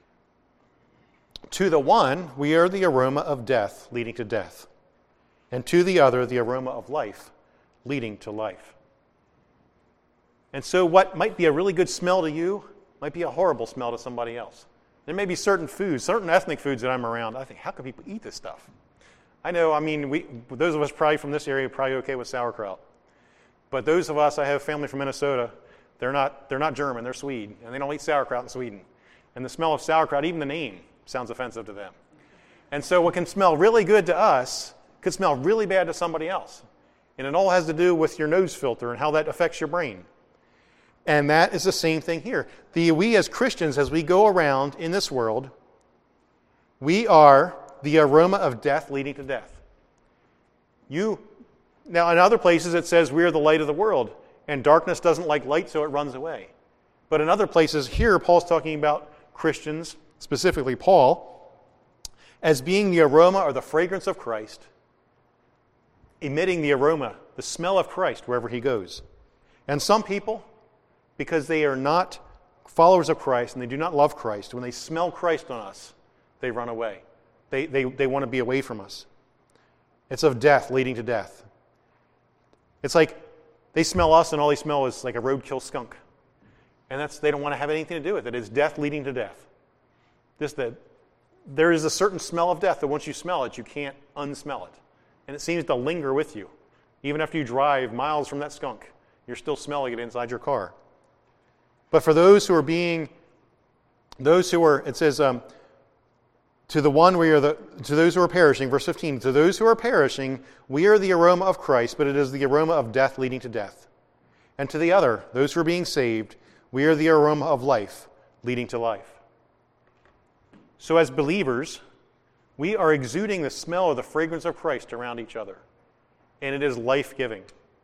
To the one, we are the aroma of death leading to death. And to the other, the aroma of life leading to life. And so what might be a really good smell to you might be a horrible smell to somebody else. There may be certain foods, certain ethnic foods that I'm around. I think, how can people eat this stuff? I know, I mean, we, those of us probably from this area are probably okay with sauerkraut. But those of us, I have family from Minnesota, they're not, they're not German, they're Swede, and they don't eat sauerkraut in Sweden. And the smell of sauerkraut, even the name, sounds offensive to them. And so what can smell really good to us could smell really bad to somebody else. And it all has to do with your nose filter and how that affects your brain. And that is the same thing here. The, we as Christians, as we go around in this world, we are the aroma of death leading to death. You, now in other places it says we are the light of the world, and darkness doesn't like light, so it runs away. But in other places, here Paul's talking about Christians, specifically Paul, as being the aroma or the fragrance of Christ, emitting the aroma, the smell of Christ wherever he goes. And some people, because they are not followers of Christ and they do not love Christ, when they smell Christ on us, they run away. They, they, they want to be away from us. It's of death leading to death. It's like they smell us and all they smell is like a roadkill skunk. And that's they don't want to have anything to do with it. It's death leading to death. Just that there is a certain smell of death that once you smell it, you can't unsmell it. And it seems to linger with you. Even after you drive miles from that skunk, you're still smelling it inside your car. But for those who are being, those who are, it says, um, to the one we are the, to those who are perishing, verse fifteen, to those who are perishing, we are the aroma of Christ, but it is the aroma of death leading to death. And to the other, those who are being saved, we are the aroma of life leading to life. So as believers, we are exuding the smell of the fragrance of Christ around each other. And it is life-giving.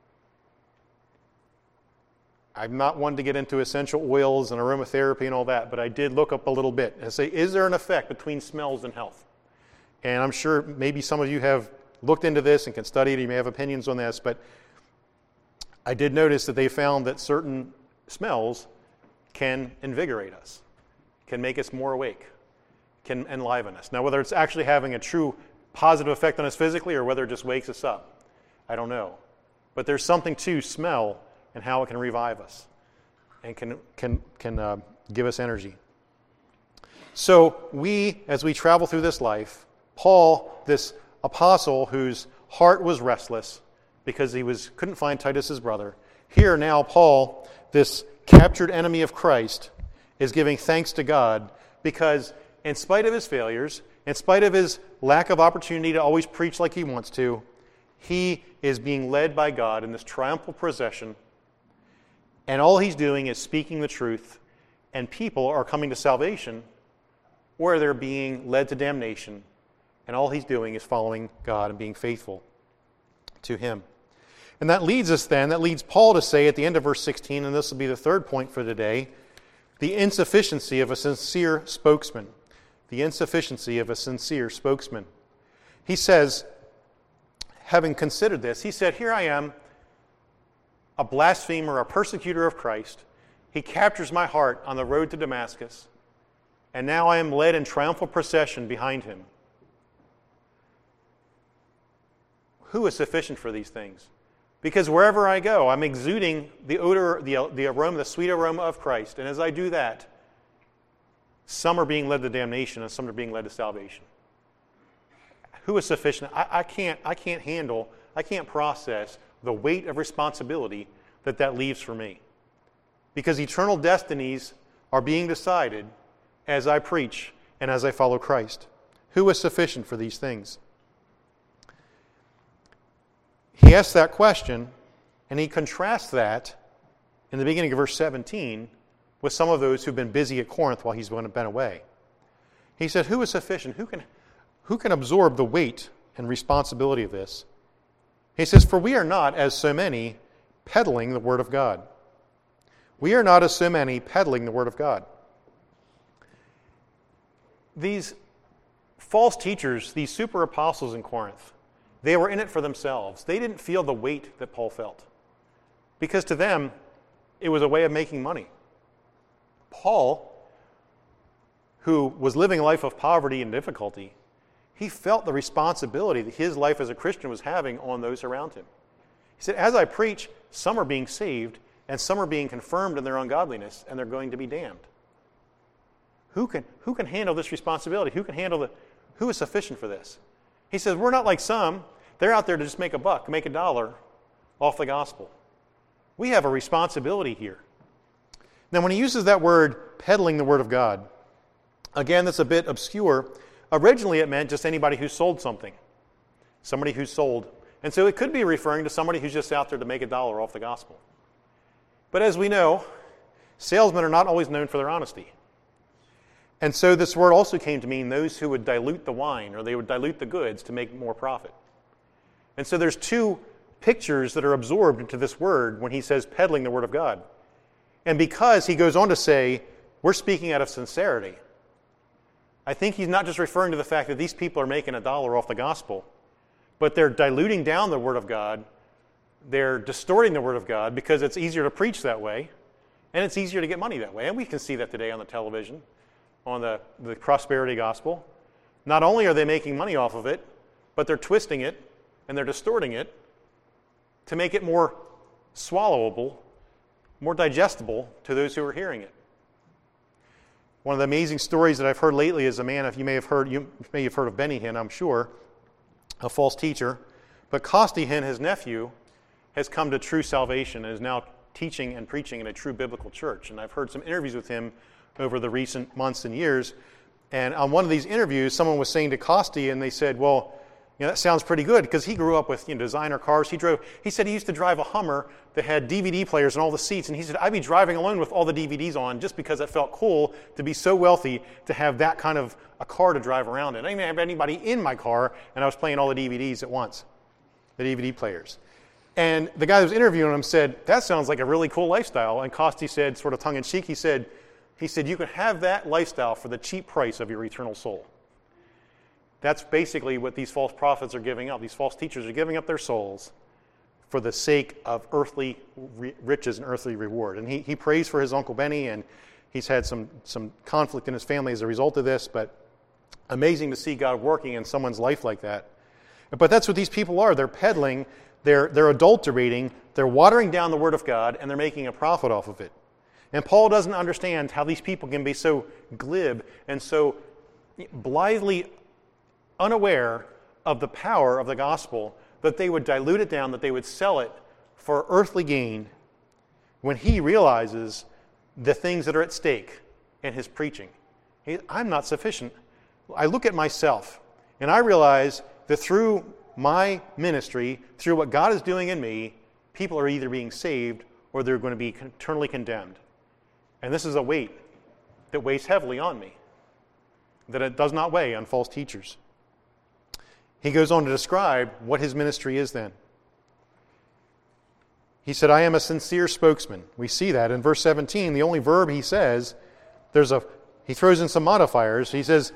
I'm not one to get into essential oils and aromatherapy and all that, but I did look up a little bit and say, is there an effect between smells and health? And I'm sure maybe some of you have looked into this and can study it. You may have opinions on this, but I did notice that they found that certain smells can invigorate us, can make us more awake, can enliven us. Now, whether it's actually having a true positive effect on us physically or whether it just wakes us up, I don't know. But there's something to smell and how it can revive us and can can can uh, give us energy. So we, as we travel through this life, Paul, this apostle whose heart was restless because he was couldn't find Titus's brother, here now Paul, this captured enemy of Christ, is giving thanks to God because in spite of his failures, in spite of his lack of opportunity to always preach like he wants to, he is being led by God in this triumphal procession. And all he's doing is speaking the truth, and people are coming to salvation, or they're being led to damnation, and all he's doing is following God and being faithful to him. And that leads us then, that leads Paul to say at the end of verse sixteen, and this will be the third point for today, the insufficiency of a sincere spokesman. The insufficiency of a sincere spokesman. He says, having considered this, he said, here I am, a blasphemer, a persecutor of Christ. He captures my heart on the road to Damascus, and now I am led in triumphal procession behind him. Who is sufficient for these things? Because wherever I go, I'm exuding the odor, the, the aroma, the sweet aroma of Christ. And as I do that, some are being led to damnation and some are being led to salvation. Who is sufficient? I, I can't, I can't handle, I can't process the weight of responsibility that that leaves for me. because eternal destinies are being decided as I preach and as I follow Christ. Who is sufficient for these things? He asks that question, and he contrasts that in the beginning of verse seventeen with some of those who've been busy at Corinth while he's been away. He said, who is sufficient? Who can, who can absorb the weight and responsibility of this? He says, for we are not, as so many, peddling the Word of God. We are not, as so many, peddling the Word of God. These false teachers, these super apostles in Corinth, they were in it for themselves. They didn't feel the weight that Paul felt, because to them, it was a way of making money. Paul, who was living a life of poverty and difficulty, he felt the responsibility that his life as a Christian was having on those around him. He said, as I preach, some are being saved, and some are being confirmed in their ungodliness, and they're going to be damned. Who can, who can handle this responsibility? Who can handle the, who is sufficient for this? He says, we're not like some. They're out there to just make a buck, make a dollar off the gospel. We have a responsibility here. Now, when he uses that word, peddling the Word of God, again, that's a bit obscure. Originally, it meant just anybody who sold something, somebody who sold. And so it could be referring to somebody who's just out there to make a dollar off the gospel. But as we know, salesmen are not always known for their honesty. And so this word also came to mean those who would dilute the wine, or they would dilute the goods to make more profit. And so there's two pictures that are absorbed into this word when he says peddling the Word of God. And because he goes on to say, we're speaking out of sincerity, I think he's not just referring to the fact that these people are making a dollar off the gospel, but they're diluting down the Word of God. They're distorting the Word of God because it's easier to preach that way, and it's easier to get money that way. And we can see that today on the television, on the, the prosperity gospel. Not only are they making money off of it, but they're twisting it and they're distorting it to make it more swallowable, more digestible to those who are hearing it. One of the amazing stories that I've heard lately is a man, if you may have heard, you may have heard of Benny Hinn, I'm sure, a false teacher. But Costi Hinn, his nephew, has come to true salvation and is now teaching and preaching in a true biblical church. And I've heard some interviews with him over the recent months and years. And on one of these interviews, someone was saying to Costi, and they said, well, you know, that sounds pretty good, because he grew up with you know, designer cars. He drove. He said he used to drive a Hummer that had D V D players in all the seats, and he said, I'd be driving alone with all the D V Ds on just because it felt cool to be so wealthy to have that kind of a car to drive around in. I didn't have anybody in my car, and I was playing all the D V Ds at once, the D V D players. And the guy that was interviewing him said, that sounds like a really cool lifestyle. And Costi said, sort of tongue-in-cheek, he said, he said, you can have that lifestyle for the cheap price of your eternal soul. That's basically what these false prophets are giving up. These false teachers are giving up their souls for the sake of earthly riches and earthly reward. And he, he prays for his Uncle Benny, and he's had some, some conflict in his family as a result of this, but amazing to see God working in someone's life like that. But that's what these people are. They're peddling, they're, they're adulterating, they're watering down the Word of God, and they're making a profit off of it. And Paul doesn't understand how these people can be so glib and so blithely unaware of the power of the gospel that they would dilute it down, that they would sell it for earthly gain, when he realizes the things that are at stake in his preaching. He, I'm not sufficient. I look at myself, and I realize that through my ministry, through what God is doing in me, people are either being saved or they're going to be eternally condemned. And this is a weight that weighs heavily on me, that it does not weigh on false teachers. He goes on to describe what his ministry is then. He said, I am a sincere spokesman. We see that in verse seventeen. The only verb he says, there's a, he throws in some modifiers. He says,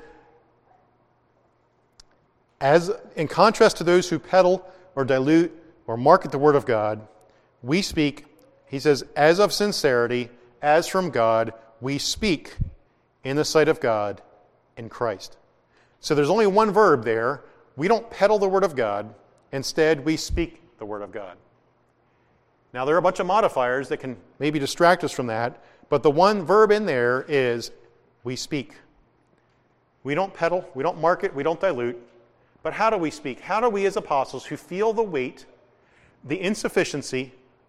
as in contrast to those who peddle or dilute or market the word of God, we speak, he says, as of sincerity, as from God, we speak in the sight of God in Christ. So there's only one verb there. We don't peddle the Word of God. Instead, we speak the Word of God. Now, there are a bunch of modifiers that can maybe distract us from that, but the one verb in there is we speak. We don't peddle, we don't market, we don't dilute. But how do we speak? How do we as apostles who feel the weight, the insufficiency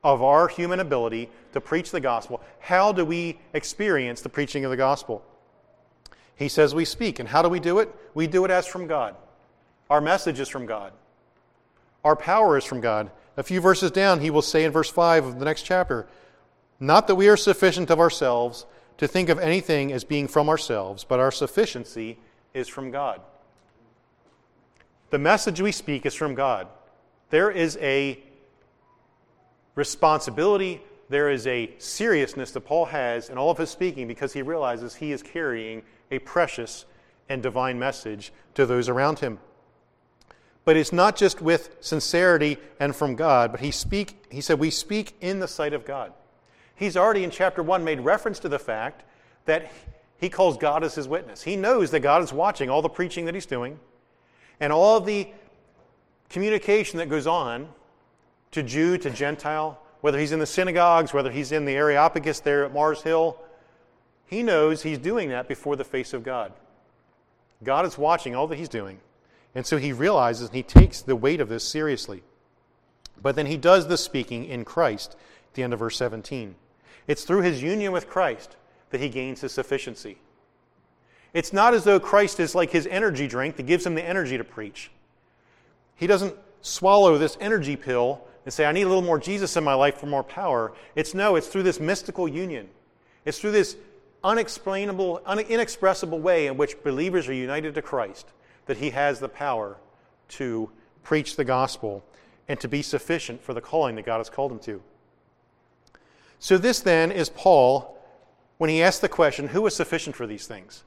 of our human ability to preach the gospel. How do we experience the preaching of the gospel? He says we speak. And how do we do it? We do it as from God. Our message is from God. Our power is from God. A few verses down, he will say in verse five of the next chapter, not that we are sufficient of ourselves to think of anything as being from ourselves, but our sufficiency is from God. The message we speak is from God. There is a responsibility, there is a seriousness that Paul has in all of his speaking because he realizes he is carrying a precious and divine message to those around him. But it's not just with sincerity and from God, but he speak. He said, we speak in the sight of God. He's already in chapter one made reference to the fact that he calls God as his witness. He knows that God is watching all the preaching that he's doing and all of the communication that goes on to Jew, to Gentile, whether he's in the synagogues, whether he's in the Areopagus there at Mars Hill. He knows he's doing that before the face of God. God is watching all that he's doing. And so he realizes and he takes the weight of this seriously. But then he does the speaking in Christ at the end of verse seventeen. It's through his union with Christ that he gains his sufficiency. It's not as though Christ is like his energy drink that gives him the energy to preach. He doesn't swallow this energy pill and say, I need a little more Jesus in my life for more power. It's no, it's through this mystical union. It's through this unexplainable, un- inexpressible way in which believers are united to Christ that he has the power to preach the gospel and to be sufficient for the calling that God has called him to. So this then is Paul when he asks the question, who is sufficient for these things?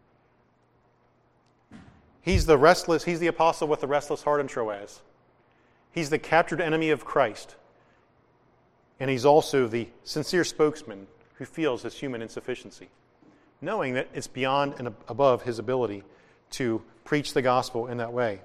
He's the restless, he's the apostle with the restless heart in Troas. He's the captured enemy of Christ. And he's also the sincere spokesman who feels his human insufficiency, knowing that it's beyond and above his ability to preach the gospel in that way.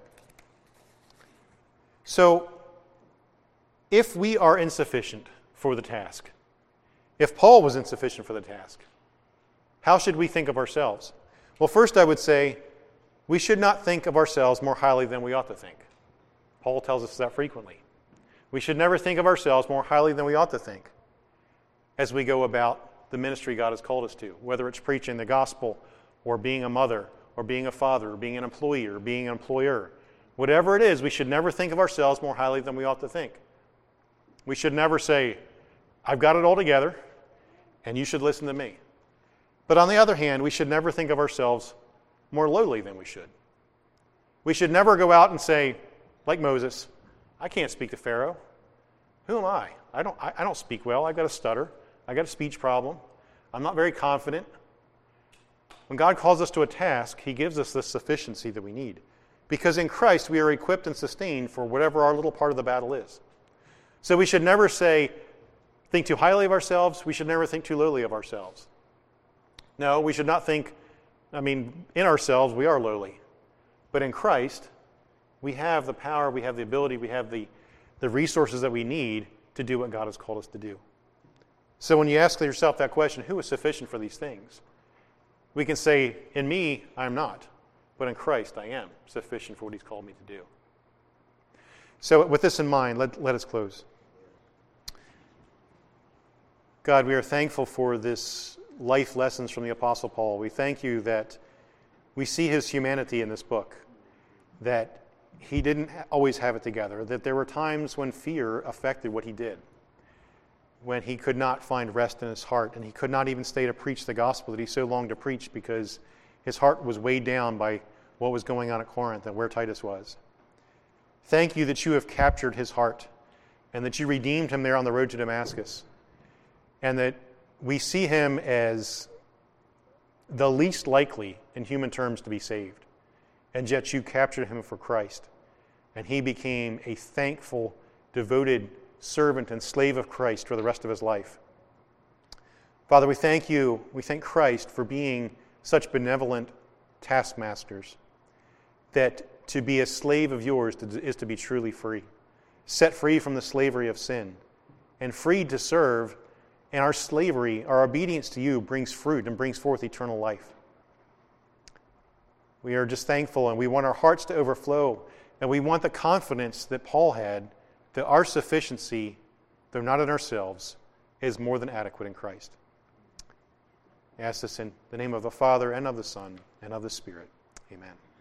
So, if we are insufficient for the task, if Paul was insufficient for the task, how should we think of ourselves? Well, first I would say we should not think of ourselves more highly than we ought to think. Paul tells us that frequently. We should never think of ourselves more highly than we ought to think as we go about the ministry God has called us to, whether it's preaching the gospel or being a mother or being a father or being an employee or being an employer. Whatever it is, we should never think of ourselves more highly than we ought to think. We should never say, I've got it all together and you should listen to me. But on the other hand, we should never think of ourselves more lowly than we should. We should never go out and say, like Moses, I can't speak to Pharaoh. Who am I? I don't, I, I don't speak well. I've got a stutter. I've got a speech problem. I'm not very confident. When God calls us to a task, he gives us the sufficiency that we need. Because in Christ, we are equipped and sustained for whatever our little part of the battle is. So we should never say, think too highly of ourselves. We should never think too lowly of ourselves. No, we should not think, I mean, in ourselves, we are lowly. But in Christ, we have the power, we have the ability, we have the, the resources that we need to do what God has called us to do. So when you ask yourself that question, who is sufficient for these things? We can say, in me, I'm not. But in Christ, I am sufficient for what he's called me to do. So with this in mind, let, let us close. God, we are thankful for this life lessons from the Apostle Paul. We thank you that we see his humanity in this book, that he didn't always have it together, that there were times when fear affected what he did, when he could not find rest in his heart, and he could not even stay to preach the gospel that he so longed to preach because his heart was weighed down by what was going on at Corinth and where Titus was. Thank you that you have captured his heart and that you redeemed him there on the road to Damascus, and that we see him as the least likely in human terms to be saved. And yet you captured him for Christ. And he became a thankful, devoted servant and slave of Christ for the rest of his life. Father, we thank you, we thank Christ for being such benevolent taskmasters, that to be a slave of yours is to be truly free, set free from the slavery of sin, and freed to serve. And our slavery, our obedience to you brings fruit and brings forth eternal life. We are just thankful, and we want our hearts to overflow, and we want the confidence that Paul had that our sufficiency though not in ourselves, is more than adequate in Christ. I ask this in the name of the Father, and of the Son, and of the Spirit. Amen.